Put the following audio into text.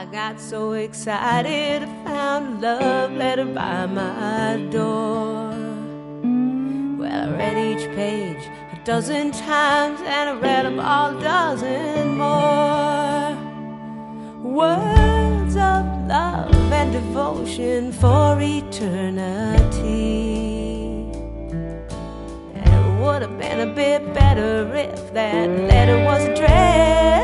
I got so excited, I found a love letter by my door. Well, I read each page a dozen times, and I read them all a dozen more. Words of love and devotion for eternity. It would have been a bit better if that letter was addressed